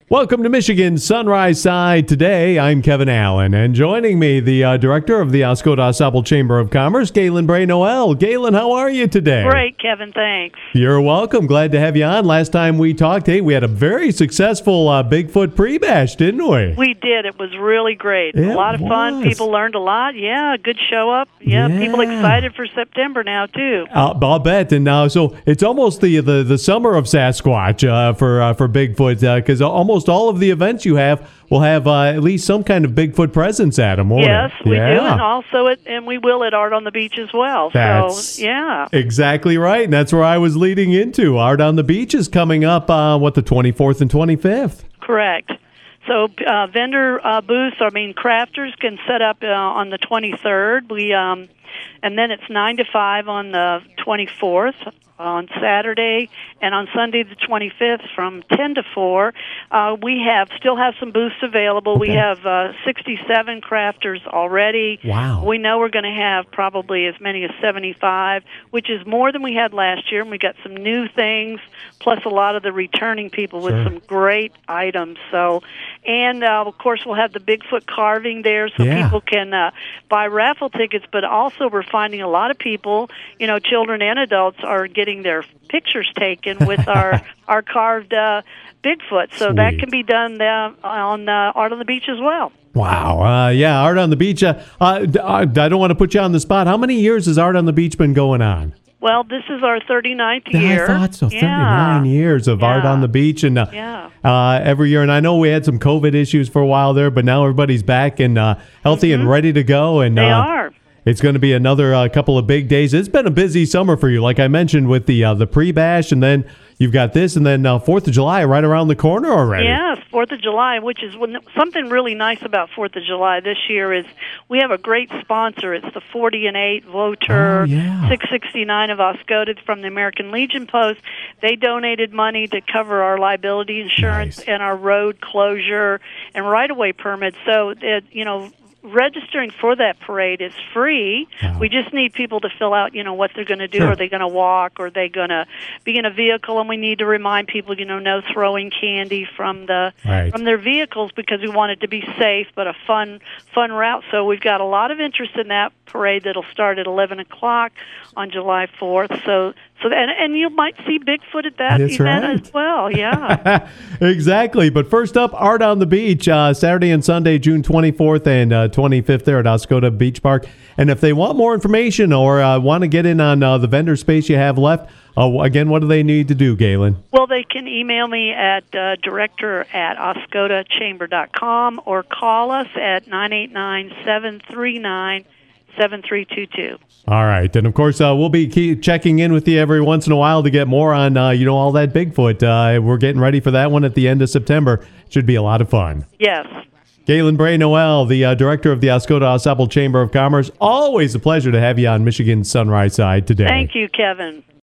Welcome to Michigan Sunrise Side. Today, I'm Kevin Allen, and joining me, the director of the Oscoda AuSable Chamber of Commerce, Galen Bray-Noel. Galen, how are you today? Great, Kevin, thanks. You're welcome. Glad to have you on. Last time we talked, we had a very successful Bigfoot pre-bash, didn't we? We did. It was really great. A lot of fun. People learned a lot. Yeah, good show up. Yeah, people excited for September now, too. I'll bet. And so it's almost the summer of Sasquatch for Bigfoot, because almost all of the events you have will have at least some kind of Bigfoot presence at them, won't Yes, it? we do, and also we will at Art on the Beach as well. That's yeah. Exactly right, and that's where I was leading into. Art on the Beach is coming up, the 24th and 25th? Correct. So vendor booths, crafters can set up on the 23rd. And then it's 9 to 5 on the 24th. On Saturday, and on Sunday the 25th from 10 to 4. We still have some booths available. Okay. We have 67 crafters already. Wow. We know we're going to have probably as many as 75, which is more than we had last year, and we got some new things, plus a lot of the returning people with some great items. So, and of course we'll have the Bigfoot carving there, so people can buy raffle tickets, but also we're finding a lot of people, children and adults, are getting their pictures taken with our carved Bigfoot. So that can be done on Art on the Beach as well. Wow. Art on the Beach. I don't want to put you on the spot. How many years has Art on the Beach been going on? Well, this is our 39th year. I thought so. 39 years of Art on the Beach. And every year. And I know we had some COVID issues for a while there, but now everybody's back and healthy and ready to go. And they are. It's going to be another couple of big days. It's been a busy summer for you, like I mentioned, with the pre-bash, and then you've got this, and then 4th of July right around the corner already. Yes, 4th of July, which is something really nice about 4th of July this year is we have a great sponsor. It's the 40 and 8 Voter 669 of Oscoda from the American Legion Post. They donated money to cover our liability insurance and our road closure and right-of-way permits. So, registering for that parade is free. We just need people to fill out, what they're going to do. Are they going to walk? Or are they going to be in a vehicle? And we need to remind people, no throwing candy from their vehicles, because we want it to be safe but a fun route. So we've got a lot of interest in that parade that'll start at 11 o'clock on July 4th. So you might see Bigfoot at that event as well, Exactly. But first up, Art on the Beach, Saturday and Sunday, June 24th and 25th there at Oscoda Beach Park. And if they want more information or want to get in on the vendor space you have left, again, what do they need to do, Galen? Well, they can email me at director@oscodachamber.com or call us at 989-739-7322. All right. And, of course, we'll be checking in with you every once in a while to get more on, all that Bigfoot. We're getting ready for that one at the end of September. Should be a lot of fun. Yes. Galen Bray-Noel, the director of the Oscoda AuSable Chamber of Commerce. Always a pleasure to have you on Michigan Sunrise Side today. Thank you, Kevin.